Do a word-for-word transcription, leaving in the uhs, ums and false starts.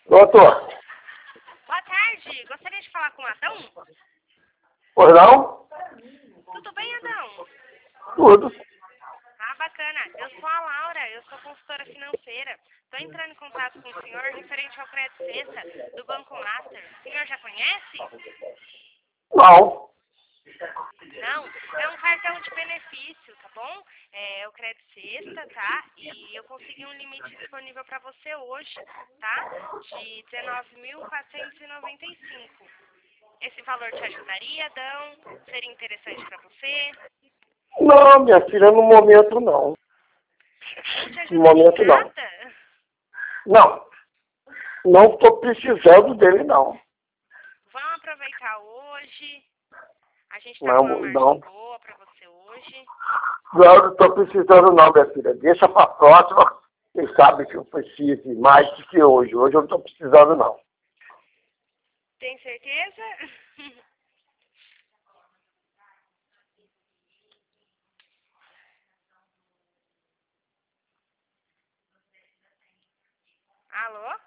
Doutor, Boa tarde, gostaria de falar com o Adão? pois não? Tudo bem, Adão? Tudo. Ah, bacana. Eu sou a Laura, eu sou consultora financeira. Estou entrando em contato com o senhor referente ao crédito sexta do Banco Master. O senhor já conhece? Não. Não, é um cartão de benefício, tá bom? É o crédito sexta, tá? E eu consegui um limite disponível para você hoje, tá? De dezenove mil quatrocentos e noventa e cinco. Esse valor te ajudaria, Adão? Seria interessante para você? Não, minha filha, no momento não. Não te No ajudaria em momento não. nada? Não. Não estou precisando dele, não. Vamos aproveitar hoje. A gente tá Não, com uma margem não. boa para você hoje. Não estou precisando não, minha filha. Deixa para a próxima. Quem sabe que eu precise mais do que hoje. Hoje eu não estou precisando, não. Tem certeza? Alô?